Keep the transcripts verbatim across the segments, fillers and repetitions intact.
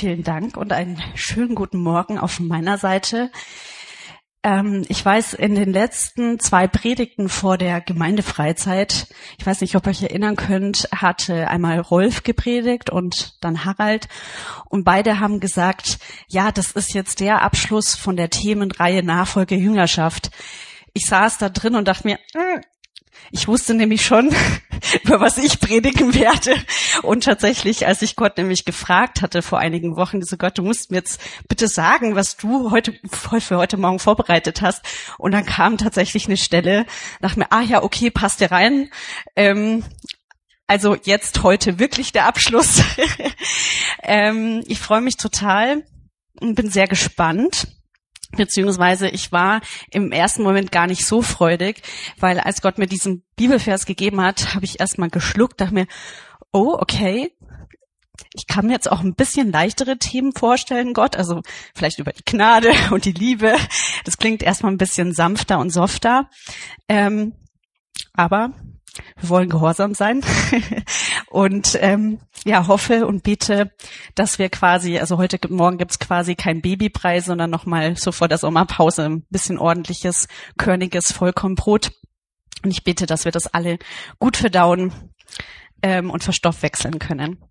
vielen Dank und einen schönen guten Morgen auf meiner Seite. Ähm, ich weiß, in den letzten zwei Predigten vor der Gemeindefreizeit, ich weiß nicht, ob ihr euch erinnern könnt, hatte einmal Rolf gepredigt und dann Harald. Und beide haben gesagt, ja, das ist jetzt der Abschluss von der Themenreihe Nachfolge Jüngerschaft. Ich saß da drin und dachte mir, mm, ich wusste nämlich schon, über was ich predigen werde. Und tatsächlich, als ich Gott nämlich gefragt hatte vor einigen Wochen, so Gott, du musst mir jetzt bitte sagen, was du heute für heute Morgen vorbereitet hast. Und dann kam tatsächlich eine Stelle, dachte mir, ah ja, okay, passt dir rein. Ähm, also jetzt heute wirklich der Abschluss. ähm, ich freue mich total und bin sehr gespannt. Beziehungsweise ich war im ersten Moment gar nicht so freudig, weil als Gott mir diesen Bibelvers gegeben hat, habe ich erstmal geschluckt, dachte mir, oh, okay, ich kann mir jetzt auch ein bisschen leichtere Themen vorstellen, Gott, also vielleicht über die Gnade und die Liebe. Das klingt erstmal ein bisschen sanfter und softer, ähm, aber wir wollen gehorsam sein und ähm, ja, hoffe und bete, dass wir quasi, also heute Morgen gibt's quasi kein Babybrei, sondern nochmal so vor der Sommerpause ein bisschen ordentliches, körniges Vollkornbrot. Und ich bete, dass wir das alle gut verdauen ähm, und verstoffwechseln können.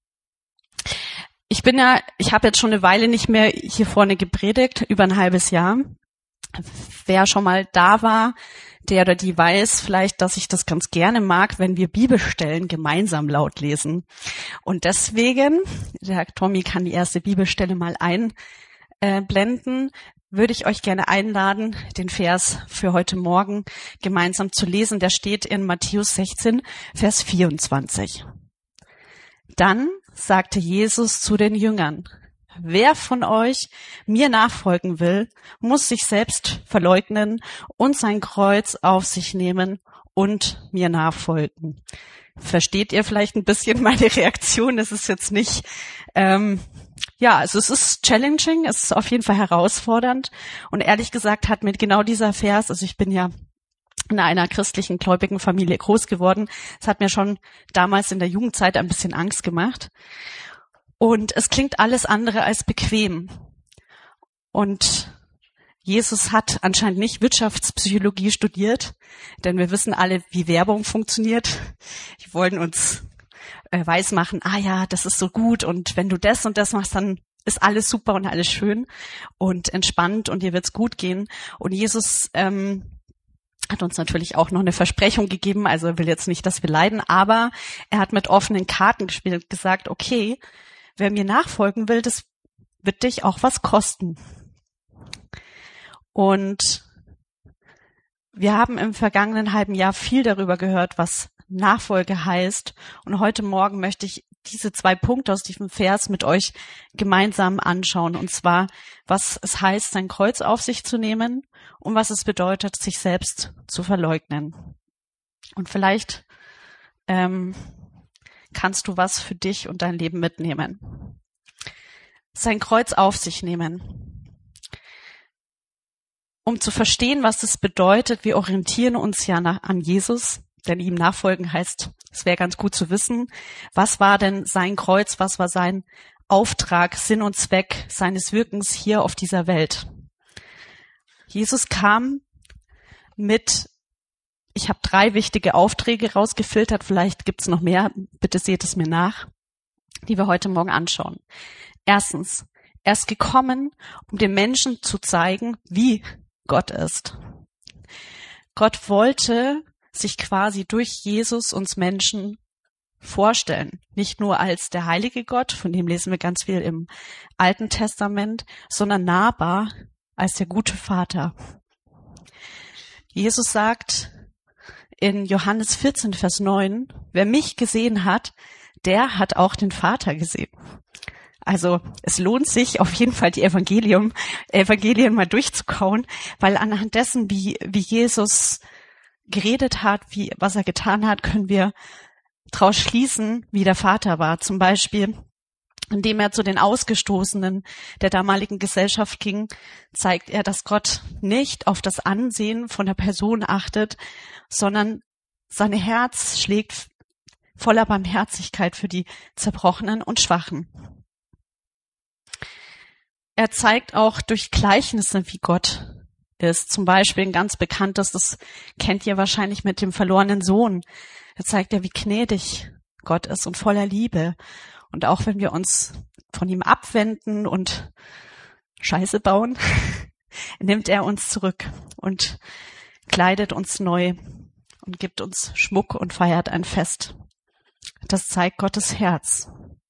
Ich bin ja, ich habe jetzt schon eine Weile nicht mehr hier vorne gepredigt, über ein halbes Jahr. Wer schon mal da war, der oder die weiß vielleicht, dass ich das ganz gerne mag, wenn wir Bibelstellen gemeinsam laut lesen. Und deswegen, der Herr Tommy kann die erste Bibelstelle mal einblenden, würde ich euch gerne einladen, den Vers für heute Morgen gemeinsam zu lesen. Der steht in Matthäus sechzehn, Vers vierundzwanzig. Dann sagte Jesus zu den Jüngern: Wer von euch mir nachfolgen will, muss sich selbst verleugnen und sein Kreuz auf sich nehmen und mir nachfolgen. Versteht ihr vielleicht ein bisschen meine Reaktion? Es ist jetzt nicht, ähm, ja, also es ist challenging, es ist auf jeden Fall herausfordernd. Und ehrlich gesagt hat mir genau dieser Vers, also ich bin ja in einer christlichen, gläubigen Familie groß geworden, es hat mir schon damals in der Jugendzeit ein bisschen Angst gemacht. Und es klingt alles andere als bequem. Und Jesus hat anscheinend nicht Wirtschaftspsychologie studiert, denn wir wissen alle, wie Werbung funktioniert. Die wollen uns äh, weismachen, ah ja, das ist so gut und wenn du das und das machst, dann ist alles super und alles schön und entspannt und dir wird's gut gehen. Und Jesus ähm, hat uns natürlich auch noch eine Versprechung gegeben, also er will jetzt nicht, dass wir leiden, aber er hat mit offenen Karten gespielt und gesagt, okay, wer mir nachfolgen will, das wird dich auch was kosten. Und wir haben im vergangenen halben Jahr viel darüber gehört, was Nachfolge heißt. Und heute Morgen möchte ich diese zwei Punkte aus diesem Vers mit euch gemeinsam anschauen. Und zwar, was es heißt, sein Kreuz auf sich zu nehmen und was es bedeutet, sich selbst zu verleugnen. Und vielleicht ähm, kannst du was für dich und dein Leben mitnehmen. Sein Kreuz auf sich nehmen. Um zu verstehen, was das bedeutet, wir orientieren uns ja nach, an Jesus, denn ihm nachfolgen heißt, es wäre ganz gut zu wissen, was war denn sein Kreuz, was war sein Auftrag, Sinn und Zweck seines Wirkens hier auf dieser Welt. Jesus kam mit Ich habe drei wichtige Aufträge rausgefiltert, vielleicht gibt's noch mehr, bitte seht es mir nach, die wir heute Morgen anschauen. Erstens, er ist gekommen, um den Menschen zu zeigen, wie Gott ist. Gott wollte sich quasi durch Jesus uns Menschen vorstellen, nicht nur als der heilige Gott, von dem lesen wir ganz viel im Alten Testament, sondern nahbar als der gute Vater. Jesus sagt in Johannes vierzehn, Vers neun, wer mich gesehen hat, der hat auch den Vater gesehen. Also es lohnt sich auf jeden Fall, die Evangelium, Evangelien mal durchzukauen, weil anhand dessen, wie, wie Jesus geredet hat, wie, was er getan hat, können wir daraus schließen, wie der Vater war. Zum Beispiel, indem er zu den Ausgestoßenen der damaligen Gesellschaft ging, zeigt er, dass Gott nicht auf das Ansehen von der Person achtet, sondern sein Herz schlägt voller Barmherzigkeit für die Zerbrochenen und Schwachen. er zeigt auch durch Gleichnisse, wie Gott ist. Zum Beispiel ein ganz bekanntes, das kennt ihr wahrscheinlich mit dem verlorenen Sohn. Er zeigt ja, wie gnädig Gott ist und voller Liebe. Und auch wenn wir uns von ihm abwenden und Scheiße bauen, nimmt er uns zurück und kleidet uns neu und gibt uns Schmuck und feiert ein Fest. Das zeigt Gottes Herz.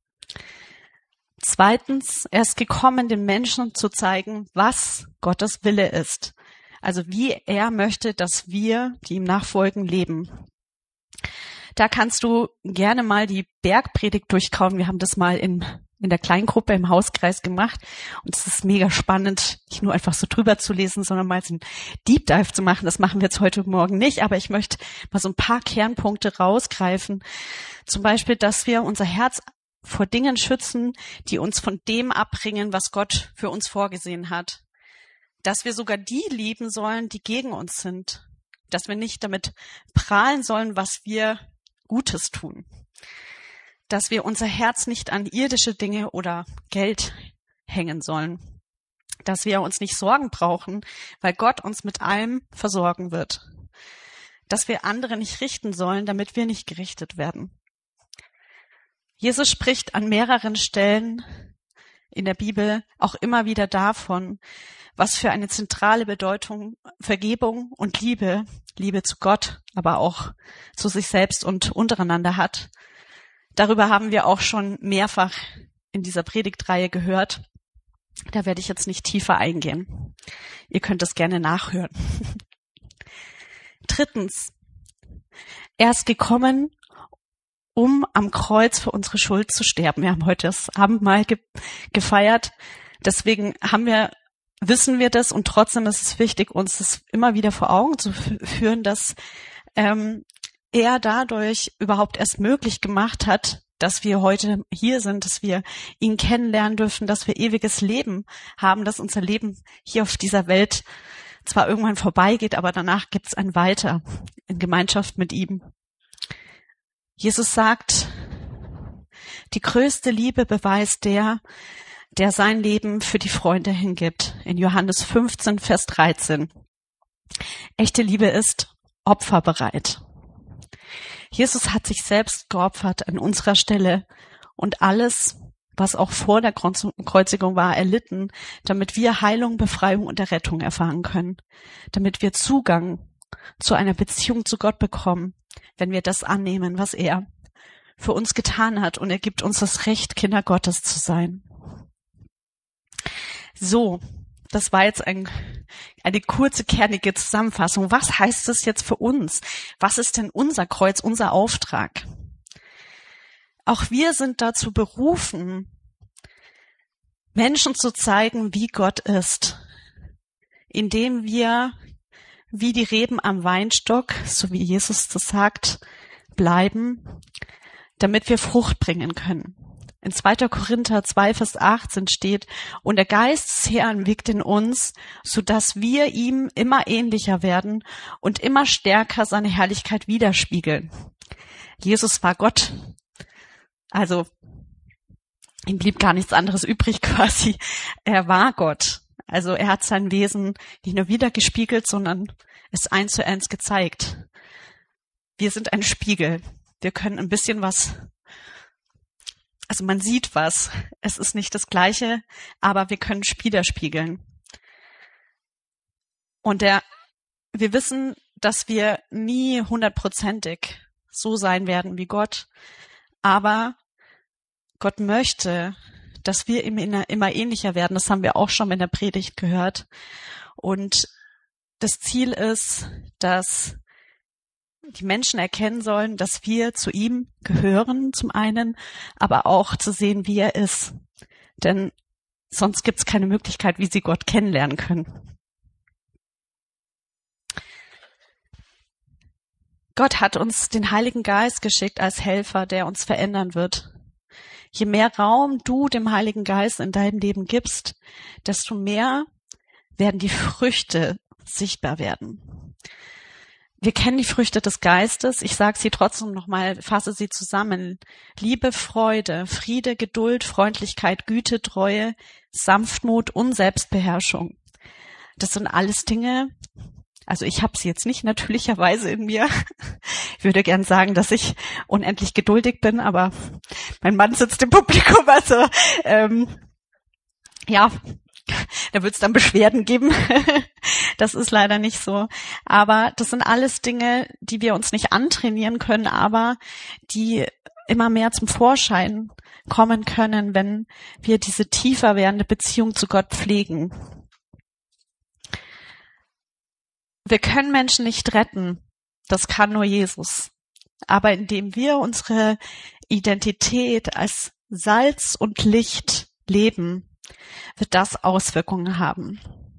Zweitens, er ist gekommen, den Menschen zu zeigen, was Gottes Wille ist. Also wie er möchte, dass wir, die ihm nachfolgen, leben. Da kannst du gerne mal die Bergpredigt durchkauen. Wir haben das mal in, in der Kleingruppe im Hauskreis gemacht. Und es ist mega spannend, nicht nur einfach so drüber zu lesen, sondern mal so einen Deep Dive zu machen. Das machen wir jetzt heute Morgen nicht. Aber ich möchte mal so ein paar Kernpunkte rausgreifen. Zum Beispiel, dass wir unser Herz vor Dingen schützen, die uns von dem abbringen, was Gott für uns vorgesehen hat. Dass wir sogar die lieben sollen, die gegen uns sind. Dass wir nicht damit prahlen sollen, was wir Gutes tun. Dass wir unser Herz nicht an irdische Dinge oder Geld hängen sollen. Dass wir uns nicht Sorgen brauchen, weil Gott uns mit allem versorgen wird. Dass wir andere nicht richten sollen, damit wir nicht gerichtet werden. Jesus spricht an mehreren Stellen in der Bibel auch immer wieder davon, was für eine zentrale Bedeutung Vergebung und Liebe, Liebe zu Gott, aber auch zu sich selbst und untereinander hat. Darüber haben wir auch schon mehrfach in dieser Predigtreihe gehört. Da werde ich jetzt nicht tiefer eingehen. Ihr könnt es gerne nachhören. Drittens, er ist gekommen, um am Kreuz für unsere Schuld zu sterben. Wir haben heute das Abendmahl ge- gefeiert. Deswegen haben wir, wissen wir das und trotzdem ist es wichtig, uns das immer wieder vor Augen zu f- führen, dass ähm, er dadurch überhaupt erst möglich gemacht hat, dass wir heute hier sind, dass wir ihn kennenlernen dürfen, dass wir ewiges Leben haben, dass unser Leben hier auf dieser Welt zwar irgendwann vorbeigeht, aber danach gibt es ein Weiter in Gemeinschaft mit ihm. Jesus sagt, die größte Liebe beweist der, der sein Leben für die Freunde hingibt. In Johannes fünfzehn, Vers dreizehn. Echte Liebe ist opferbereit. Jesus hat sich selbst geopfert an unserer Stelle und alles, was auch vor der Kreuzigung war, erlitten, damit wir Heilung, Befreiung und Errettung erfahren können, damit wir Zugang zu einer Beziehung zu Gott bekommen, wenn wir das annehmen, was er für uns getan hat, und er gibt uns das Recht, Kinder Gottes zu sein. So, das war jetzt ein, eine kurze, kernige Zusammenfassung. Was heißt das jetzt für uns? Was ist denn unser Kreuz, unser Auftrag? Auch wir sind dazu berufen, Menschen zu zeigen, wie Gott ist, indem wir wie die Reben am Weinstock, so wie Jesus das sagt, bleiben, damit wir Frucht bringen können. In zweiter Korinther zwei, Vers achtzehn steht, und der Geist des Herrn wirkt in uns, sodass wir ihm immer ähnlicher werden und immer stärker seine Herrlichkeit widerspiegeln. Jesus war Gott, also ihm blieb gar nichts anderes übrig quasi. Er war Gott. Also er hat sein Wesen nicht nur wiedergespiegelt, sondern es eins zu eins gezeigt. Wir sind ein Spiegel. Wir können ein bisschen was, also man sieht was. Es ist nicht das Gleiche, aber wir können widerspiegeln. Und der, wir wissen, dass wir nie hundertprozentig so sein werden wie Gott, aber Gott möchte, dass wir ihm immer ähnlicher werden. Das haben wir auch schon in der Predigt gehört. Und das Ziel ist, dass die Menschen erkennen sollen, dass wir zu ihm gehören zum einen, aber auch zu sehen, wie er ist. Denn sonst gibt es keine Möglichkeit, wie sie Gott kennenlernen können. Gott hat uns den Heiligen Geist geschickt als Helfer, der uns verändern wird. Je mehr Raum du dem Heiligen Geist in deinem Leben gibst, desto mehr werden die Früchte sichtbar werden. Wir kennen die Früchte des Geistes. Ich sage sie trotzdem nochmal, fasse sie zusammen. Liebe, Freude, Friede, Geduld, Freundlichkeit, Güte, Treue, Sanftmut und Selbstbeherrschung. Das sind alles Dinge, also ich habe sie jetzt nicht natürlicherweise in mir. Ich würde gern sagen, dass ich unendlich geduldig bin, aber mein Mann sitzt im Publikum, also ähm, ja, da wird es dann Beschwerden geben. Das ist leider nicht so. Aber das sind alles Dinge, die wir uns nicht antrainieren können, aber die immer mehr zum Vorschein kommen können, wenn wir diese tiefer werdende Beziehung zu Gott pflegen. Wir können Menschen nicht retten. Das kann nur Jesus. Aber indem wir unsere Identität als Salz und Licht leben, wird das Auswirkungen haben.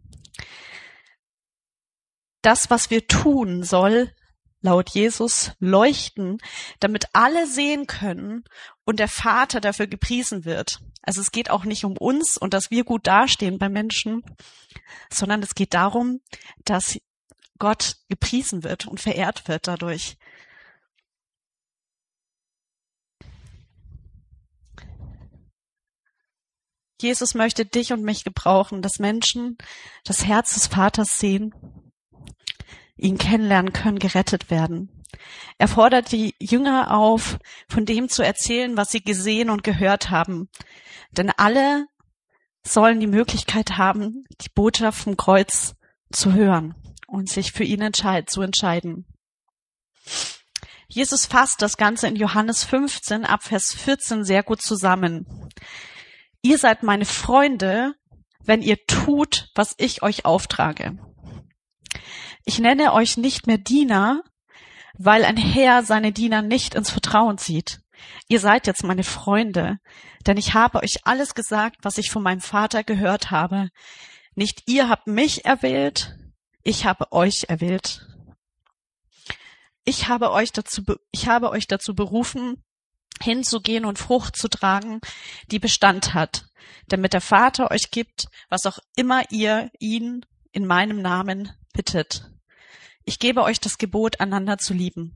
Das, was wir tun, soll laut Jesus leuchten, damit alle sehen können und der Vater dafür gepriesen wird. Also es geht auch nicht um uns und dass wir gut dastehen bei Menschen, sondern es geht darum, dass Gott gepriesen wird und verehrt wird dadurch. Jesus möchte dich und mich gebrauchen, dass Menschen das Herz des Vaters sehen, ihn kennenlernen können, gerettet werden. Er fordert die Jünger auf, von dem zu erzählen, was sie gesehen und gehört haben. Denn alle sollen die Möglichkeit haben, die Botschaft vom Kreuz zu hören und sich für ihn entscheid- zu entscheiden. Jesus fasst das Ganze in Johannes fünfzehn ab Vers vierzehn sehr gut zusammen. Ihr seid meine Freunde, wenn ihr tut, was ich euch auftrage. Ich nenne euch nicht mehr Diener, weil ein Herr seine Diener nicht ins Vertrauen zieht. Ihr seid jetzt meine Freunde, denn ich habe euch alles gesagt, was ich von meinem Vater gehört habe. Nicht ihr habt mich erwählt, ich habe euch erwählt. Ich habe euch dazu, ich habe euch dazu berufen, hinzugehen und Frucht zu tragen, die Bestand hat, damit der Vater euch gibt, was auch immer ihr ihn in meinem Namen bittet. Ich gebe euch das Gebot, einander zu lieben.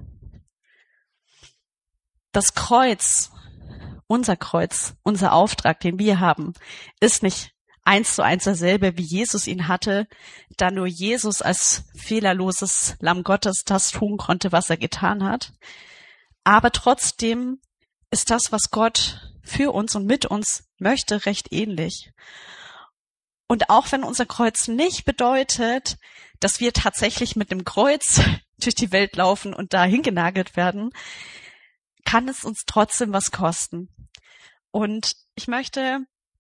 Das Kreuz, unser Kreuz, unser Auftrag, den wir haben, ist nicht eins zu eins derselbe, wie Jesus ihn hatte, da nur Jesus als fehlerloses Lamm Gottes das tun konnte, was er getan hat. Aber trotzdem ist das, was Gott für uns und mit uns möchte, recht ähnlich. Und auch wenn unser Kreuz nicht bedeutet, dass wir tatsächlich mit dem Kreuz durch die Welt laufen und dahin genagelt werden, kann es uns trotzdem was kosten. Und ich möchte,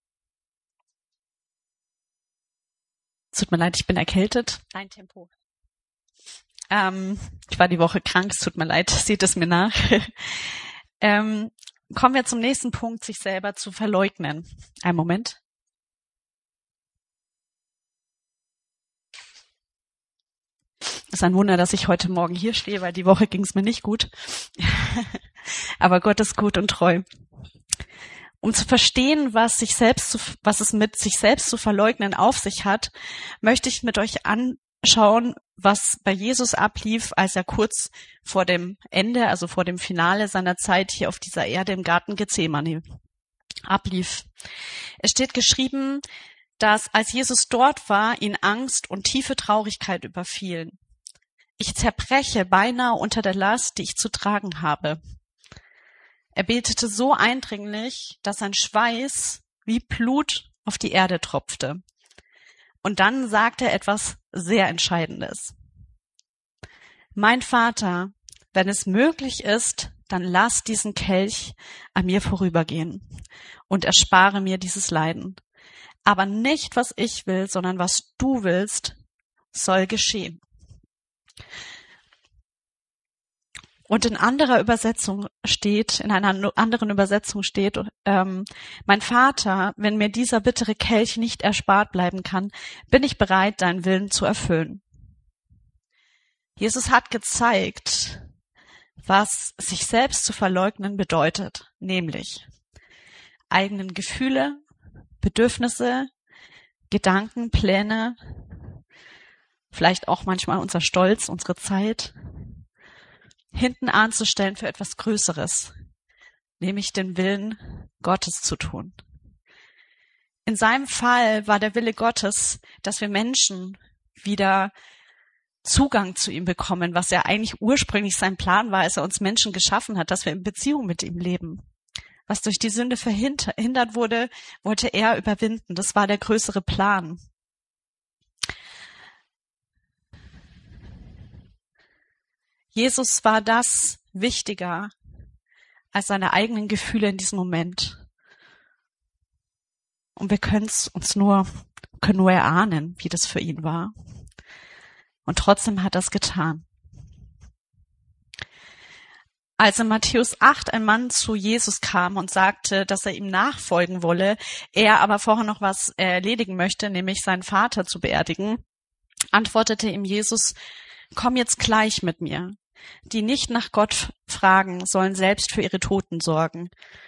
es tut mir leid, ich bin erkältet. Dein Tempo. Ähm, ich war die Woche krank, es tut mir leid, seht es mir nach. ähm, kommen wir zum nächsten Punkt, sich selber zu verleugnen. Einen Moment. Es ist ein Wunder, dass ich heute Morgen hier stehe, weil die Woche ging es mir nicht gut. Aber Gott ist gut und treu. Um zu verstehen, was sich selbst zu, was es mit sich selbst zu verleugnen auf sich hat, möchte ich mit euch anschauen, was bei Jesus ablief, als er kurz vor dem Ende, also vor dem Finale seiner Zeit hier auf dieser Erde im Garten Gethsemane ablief. Es steht geschrieben, dass als Jesus dort war, ihn Angst und tiefe Traurigkeit überfielen. Ich zerbreche beinahe unter der Last, die ich zu tragen habe. Er betete so eindringlich, dass sein Schweiß wie Blut auf die Erde tropfte. Und dann sagte er etwas sehr Entscheidendes. Mein Vater, wenn es möglich ist, dann lass diesen Kelch an mir vorübergehen und erspare mir dieses Leiden. Aber nicht, was ich will, sondern was du willst, soll geschehen. Und in anderer Übersetzung steht, in einer anderen Übersetzung steht, ähm, mein Vater, wenn mir dieser bittere Kelch nicht erspart bleiben kann, bin ich bereit, deinen Willen zu erfüllen. Jesus hat gezeigt, was sich selbst zu verleugnen bedeutet, nämlich eigenen Gefühle, Bedürfnisse, Gedanken, Pläne vielleicht auch manchmal unser Stolz, unsere Zeit, hinten anzustellen für etwas Größeres, nämlich den Willen Gottes zu tun. In seinem Fall war der Wille Gottes, dass wir Menschen wieder Zugang zu ihm bekommen, was ja eigentlich ursprünglich sein Plan war, als er uns Menschen geschaffen hat, dass wir in Beziehung mit ihm leben. Was durch die Sünde verhindert wurde, wollte er überwinden. Das war der größere Plan. Jesus war das wichtiger als seine eigenen Gefühle in diesem Moment. Und wir können es uns nur, können nur erahnen, wie das für ihn war. Und trotzdem hat er es getan. Als in Matthäus acht ein Mann zu Jesus kam und sagte, dass er ihm nachfolgen wolle, er aber vorher noch was erledigen möchte, nämlich seinen Vater zu beerdigen, antwortete ihm Jesus, komm jetzt gleich mit mir. Die nicht nach Gott fragen, sollen selbst für ihre Toten sorgen.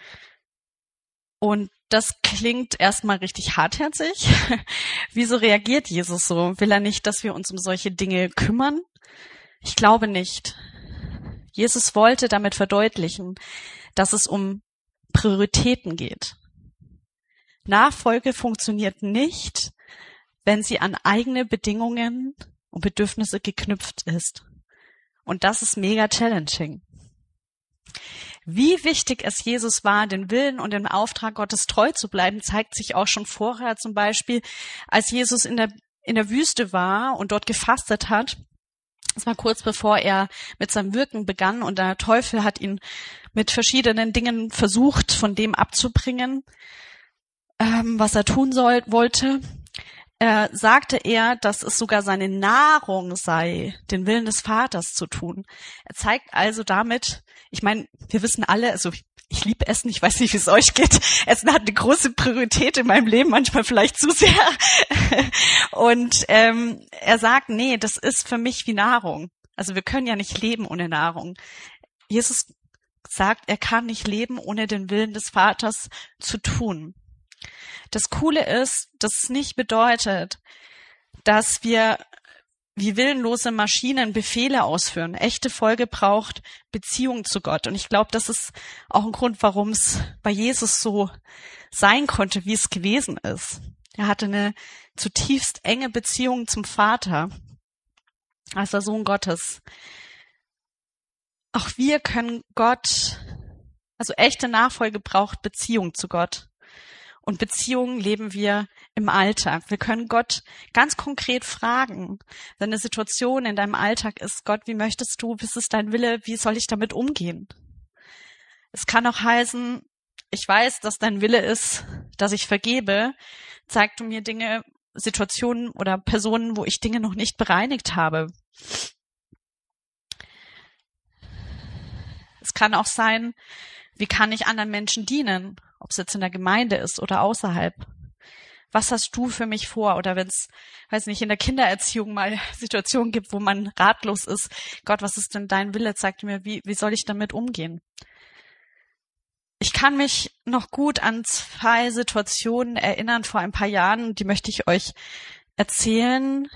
Und das klingt erstmal richtig hartherzig. Wieso reagiert Jesus so? Will er nicht, dass wir uns um solche Dinge kümmern? Ich glaube nicht. Jesus wollte damit verdeutlichen, dass es um Prioritäten geht. Nachfolge funktioniert nicht, wenn sie an eigene Bedingungen und Bedürfnisse geknüpft ist. Und das ist mega challenging. Wie wichtig es Jesus war, den Willen und den Auftrag Gottes treu zu bleiben, zeigt sich auch schon vorher, zum Beispiel, als Jesus in der, in der Wüste war und dort gefastet hat. Das war kurz bevor er mit seinem Wirken begann und der Teufel hat ihn mit verschiedenen Dingen versucht, von dem abzubringen, ähm, was er tun soll, wollte. Äh, sagte er, dass es sogar seine Nahrung sei, den Willen des Vaters zu tun. Er zeigt also damit, ich meine, wir wissen alle, also ich, ich liebe Essen, ich weiß nicht, wie es euch geht. Essen hat eine große Priorität in meinem Leben, manchmal vielleicht zu sehr. Und ähm, er sagt, nee, das ist für mich wie Nahrung. Also wir können ja nicht leben ohne Nahrung. Jesus sagt, er kann nicht leben, ohne den Willen des Vaters zu tun. Das Coole ist, dass es nicht bedeutet, dass wir wie willenlose Maschinen Befehle ausführen. Echte Folge braucht Beziehung zu Gott. Und ich glaube, das ist auch ein Grund, warum es bei Jesus so sein konnte, wie es gewesen ist. Er hatte eine zutiefst enge Beziehung zum Vater als der Sohn Gottes. Auch wir können Gott, also echte Nachfolge braucht Beziehung zu Gott. Und Beziehungen leben wir im Alltag. Wir können Gott ganz konkret fragen, wenn eine Situation in deinem Alltag ist, Gott, wie möchtest du, was ist dein Wille, wie soll ich damit umgehen? Es kann auch heißen, ich weiß, dass dein Wille ist, dass ich vergebe, zeig du mir Dinge, Situationen oder Personen, wo ich Dinge noch nicht bereinigt habe. Es kann auch sein, wie kann ich anderen Menschen dienen? Ob es jetzt in der Gemeinde ist oder außerhalb. Was hast du für mich vor? Oder wenn es, weiß nicht, in der Kindererziehung mal Situationen gibt, wo man ratlos ist. Gott, was ist denn dein Wille? Zeig mir, wie, wie soll ich damit umgehen? Ich kann mich noch gut an zwei Situationen erinnern vor ein paar Jahren, die möchte ich euch erzählen.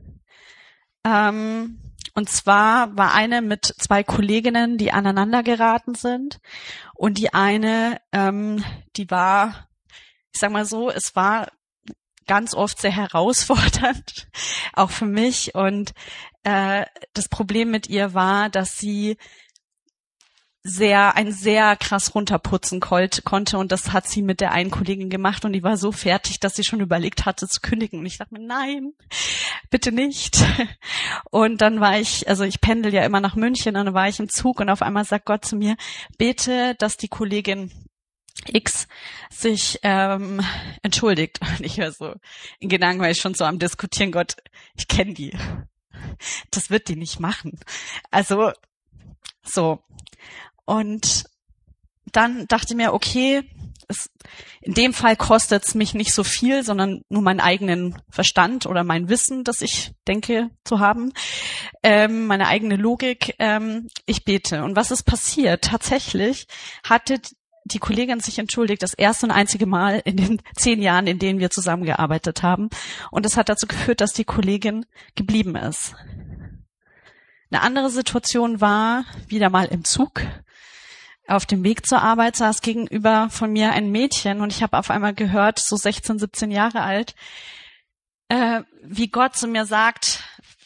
Ähm, Und zwar war eine mit zwei Kolleginnen, die aneinander geraten sind. Und die eine, ähm, die war, ich sag mal so, es war ganz oft sehr herausfordernd, auch für mich. Und äh, das Problem mit ihr war, dass sie sehr, ein sehr krass runterputzen konnte und das hat sie mit der einen Kollegin gemacht und die war so fertig, dass sie schon überlegt hatte zu kündigen und ich dachte mir, nein, bitte nicht. Und dann war ich, also ich pendel ja immer nach München und dann war ich im Zug und auf einmal sagt Gott zu mir, bete, dass die Kollegin X sich ähm, entschuldigt. Und ich höre so, in Gedanken war ich schon so am Diskutieren, Gott, ich kenne die. Das wird die nicht machen. Also so. Und dann dachte ich mir, okay, es, in dem Fall kostet es mich nicht so viel, sondern nur meinen eigenen Verstand oder mein Wissen, das ich denke zu haben, ähm, meine eigene Logik. Ähm, ich bete. Und was ist passiert? Tatsächlich hatte die Kollegin sich entschuldigt, das erste und einzige Mal in den zehn Jahren, in denen wir zusammengearbeitet haben. Und das hat dazu geführt, dass die Kollegin geblieben ist. Eine andere Situation war, wieder mal im Zug, auf dem Weg zur Arbeit saß gegenüber von mir ein Mädchen und ich habe auf einmal gehört, so sechzehn, siebzehn Jahre alt, äh, wie Gott zu mir sagt,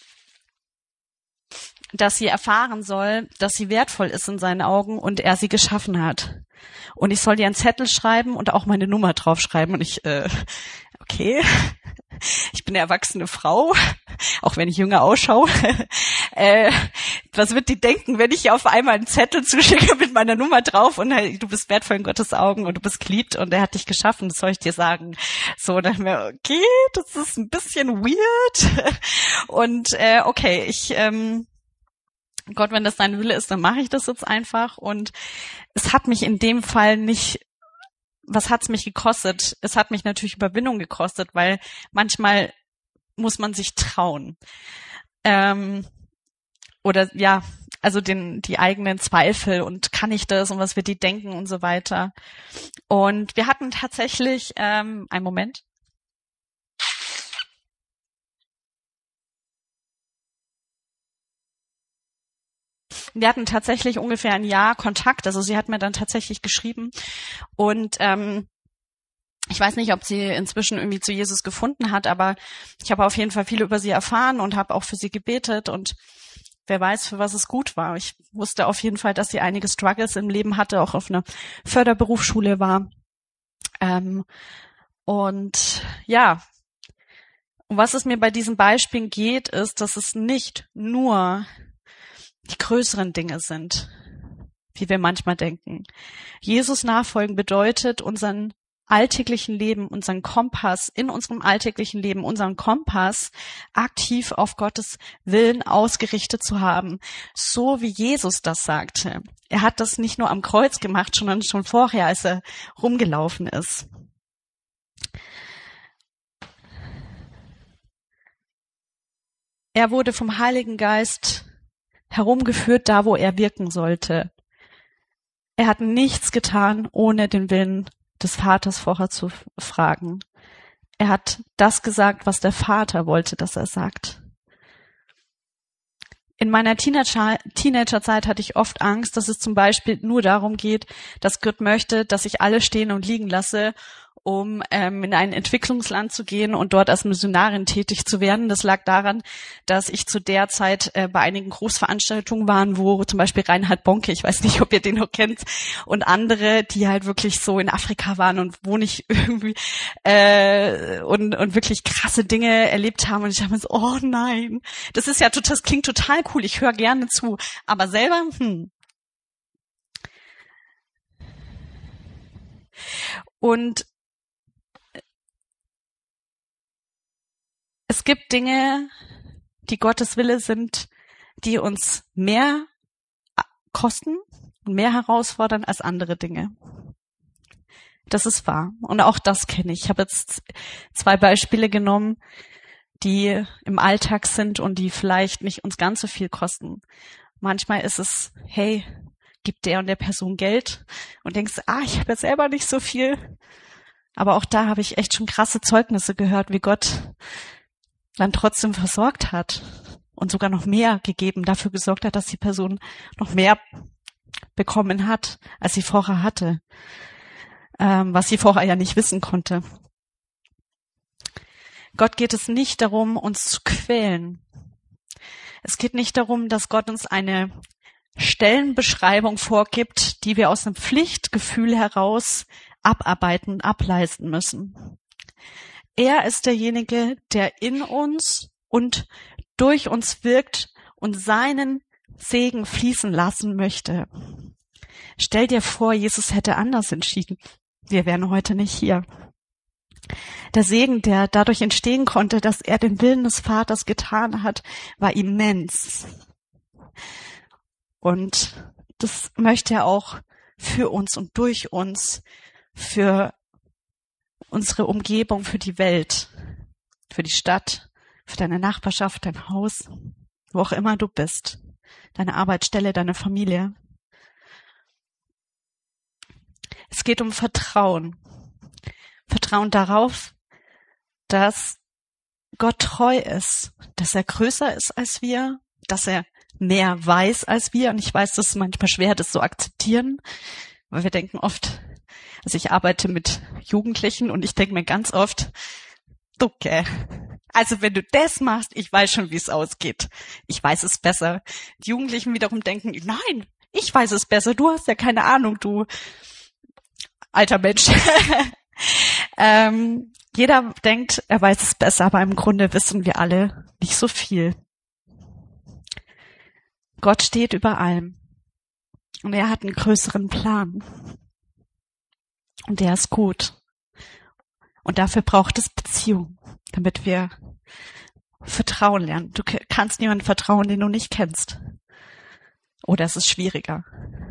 dass sie erfahren soll, dass sie wertvoll ist in seinen Augen und er sie geschaffen hat. Und ich soll ihr einen Zettel schreiben und auch meine Nummer draufschreiben. Und ich, äh, okay, ich bin eine erwachsene Frau, auch wenn ich jünger ausschaue. äh, was wird die denken, wenn ich ihr auf einmal einen Zettel zuschicke mit meiner Nummer drauf und hey, du bist wertvoll in Gottes Augen und du bist geliebt und er hat dich geschaffen, das soll ich dir sagen. So, dann mir, okay, das ist ein bisschen weird. Und äh, okay, ich... Ähm, Gott, wenn das dein Wille ist, dann mache ich das jetzt einfach. Und es hat mich in dem Fall nicht, was hat's mich gekostet? Es hat mich natürlich Überwindung gekostet, weil manchmal muss man sich trauen. Ähm, oder ja, also den die eigenen Zweifel und kann ich das und was wird die denken und so weiter. Und wir hatten tatsächlich, ähm, einen Moment. Wir hatten tatsächlich ungefähr ein Jahr Kontakt, also sie hat mir dann tatsächlich geschrieben und ähm, ich weiß nicht, ob sie inzwischen irgendwie zu Jesus gefunden hat, aber ich habe auf jeden Fall viel über sie erfahren und habe auch für sie gebetet und wer weiß, für was es gut war. Ich wusste auf jeden Fall, dass sie einige Struggles im Leben hatte, auch auf einer Förderberufsschule war. Ähm, und ja, um was es mir bei diesen Beispielen geht, ist, dass es nicht nur die größeren Dinge sind, wie wir manchmal denken. Jesus nachfolgen bedeutet, unseren alltäglichen Leben, unseren Kompass in unserem alltäglichen Leben, unseren Kompass aktiv auf Gottes Willen ausgerichtet zu haben, so wie Jesus das sagte. Er hat das nicht nur am Kreuz gemacht, sondern schon vorher, als er rumgelaufen ist. Er wurde vom Heiligen Geist herumgeführt, da wo er wirken sollte. Er hat nichts getan, ohne den Willen des Vaters vorher zu fragen. Er hat das gesagt, was der Vater wollte, dass er sagt. In meiner Teenager- Teenagerzeit hatte ich oft Angst, dass es zum Beispiel nur darum geht, dass Gott möchte, dass ich alles stehen und liegen lasse, um ähm, in ein Entwicklungsland zu gehen und dort als Missionarin tätig zu werden. Das lag daran, dass ich zu der Zeit äh, bei einigen Großveranstaltungen war, wo zum Beispiel Reinhard Bonke, ich weiß nicht, ob ihr den noch kennt, und andere, die halt wirklich so in Afrika waren und wo nicht irgendwie äh, und und wirklich krasse Dinge erlebt haben. Und ich habe mir so, oh nein, das ist ja total, das klingt total cool, ich höre gerne zu, aber selber, hm. Und es gibt Dinge, die Gottes Wille sind, die uns mehr kosten und mehr herausfordern als andere Dinge. Das ist wahr. Und auch das kenne ich. Ich habe jetzt zwei Beispiele genommen, die im Alltag sind und die vielleicht nicht uns ganz so viel kosten. Manchmal ist es, hey, gib der und der Person Geld und denkst, ah, ich habe ja selber nicht so viel. Aber auch da habe ich echt schon krasse Zeugnisse gehört, wie Gott dann trotzdem versorgt hat und sogar noch mehr gegeben, dafür gesorgt hat, dass die Person noch mehr bekommen hat, als sie vorher hatte, ähm, was sie vorher ja nicht wissen konnte. Gott geht es nicht darum, uns zu quälen. Es geht nicht darum, dass Gott uns eine Stellenbeschreibung vorgibt, die wir aus einem Pflichtgefühl heraus abarbeiten, ableisten müssen. Er ist derjenige, der in uns und durch uns wirkt und seinen Segen fließen lassen möchte. Stell dir vor, Jesus hätte anders entschieden. Wir wären heute nicht hier. Der Segen, der dadurch entstehen konnte, dass er den Willen des Vaters getan hat, war immens. Und das möchte er auch für uns und durch uns, für unsere Umgebung, für die Welt, für die Stadt, für deine Nachbarschaft, dein Haus, wo auch immer du bist, deine Arbeitsstelle, deine Familie. Es geht um Vertrauen. Vertrauen darauf, dass Gott treu ist, dass er größer ist als wir, dass er mehr weiß als wir. Und ich weiß, das ist manchmal schwer, das zu akzeptieren, weil wir denken oft, also ich arbeite mit Jugendlichen und ich denke mir ganz oft, okay, also wenn du das machst, ich weiß schon, wie es ausgeht. Ich weiß es besser. Die Jugendlichen wiederum denken, nein, ich weiß es besser. Du hast ja keine Ahnung, du alter Mensch. ähm, jeder denkt, er weiß es besser, aber im Grunde wissen wir alle nicht so viel. Gott steht über allem und er hat einen größeren Plan und der ist gut und dafür braucht es Beziehung, damit wir Vertrauen lernen. Du kannst niemandem vertrauen, den du nicht kennst, oder es ist schwieriger.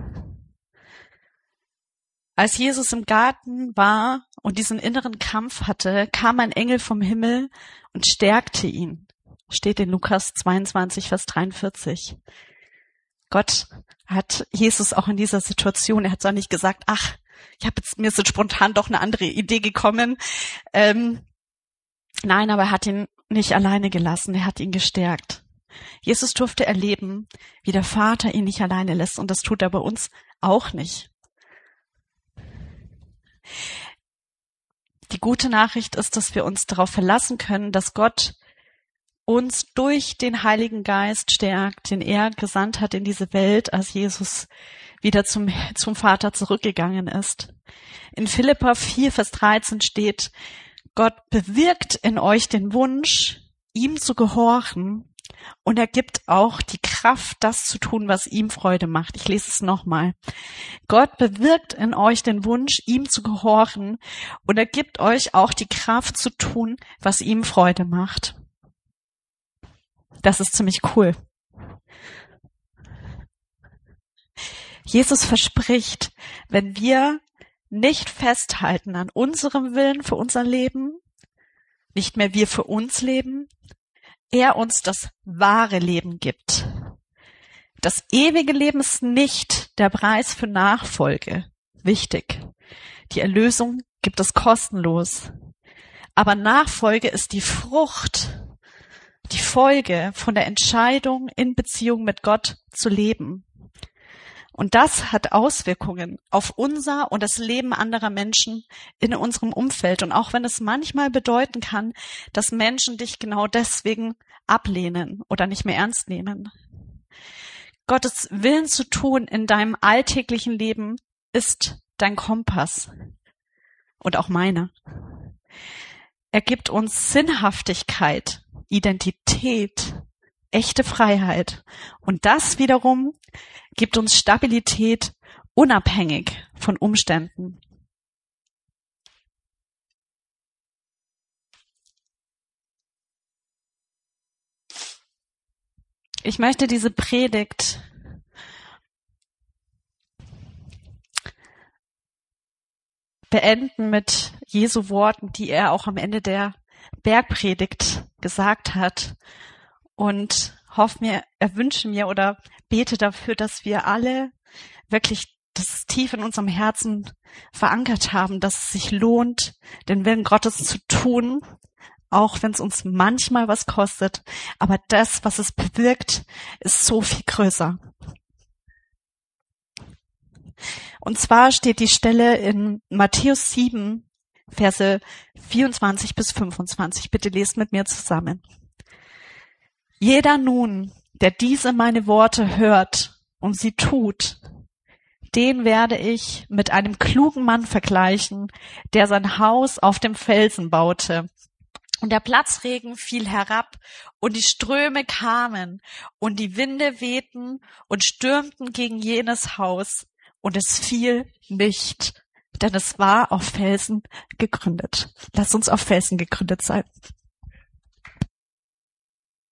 Als Jesus im Garten war und diesen inneren Kampf hatte, kam ein Engel vom Himmel und stärkte ihn. Steht in Lukas zweiundzwanzig, Vers dreiundvierzig. Gott hat Jesus auch in dieser Situation, er hat zwar nicht gesagt, ach, ich habe jetzt, mir ist jetzt spontan doch eine andere Idee gekommen. Ähm, nein, aber er hat ihn nicht alleine gelassen, er hat ihn gestärkt. Jesus durfte erleben, wie der Vater ihn nicht alleine lässt und das tut er bei uns auch nicht. Die gute Nachricht ist, dass wir uns darauf verlassen können, dass Gott uns durch den Heiligen Geist stärkt, den er gesandt hat in diese Welt, als Jesus wieder zum, zum Vater zurückgegangen ist. In Philipper vier, Vers dreizehn steht, Gott bewirkt in euch den Wunsch, ihm zu gehorchen, und er gibt auch die Kraft, das zu tun, was ihm Freude macht. Ich lese es nochmal. Gott bewirkt in euch den Wunsch, ihm zu gehorchen, und er gibt euch auch die Kraft zu tun, was ihm Freude macht. Das ist ziemlich cool. Jesus verspricht, wenn wir nicht festhalten an unserem Willen für unser Leben, nicht mehr wir für uns leben, er uns das wahre Leben gibt. Das ewige Leben ist nicht der Preis für Nachfolge. Wichtig. Die Erlösung gibt es kostenlos. Aber Nachfolge ist die Frucht, die Folge von der Entscheidung, in Beziehung mit Gott zu leben. Und das hat Auswirkungen auf unser und das Leben anderer Menschen in unserem Umfeld. Und auch wenn es manchmal bedeuten kann, dass Menschen dich genau deswegen ablehnen oder nicht mehr ernst nehmen. Gottes Willen zu tun in deinem alltäglichen Leben ist dein Kompass. Und auch meiner. Er gibt uns Sinnhaftigkeit, Identität, echte Freiheit. Und das wiederum gibt uns Stabilität, unabhängig von Umständen. Ich möchte diese Predigt beenden mit Jesu Worten, die er auch am Ende der Bergpredigt gesagt hat. Und hoffe mir, erwünsche mir oder bete dafür, dass wir alle wirklich das tief in unserem Herzen verankert haben, dass es sich lohnt, den Willen Gottes zu tun, auch wenn es uns manchmal was kostet. Aber das, was es bewirkt, ist so viel größer. Und zwar steht die Stelle in Matthäus sieben, Verse vierundzwanzig bis fünfundzwanzig. Bitte lest mit mir zusammen. Jeder nun, der diese meine Worte hört und sie tut, den werde ich mit einem klugen Mann vergleichen, der sein Haus auf dem Felsen baute. Und der Platzregen fiel herab und die Ströme kamen und die Winde wehten und stürmten gegen jenes Haus und es fiel nicht, denn es war auf Felsen gegründet. Lasst uns auf Felsen gegründet sein.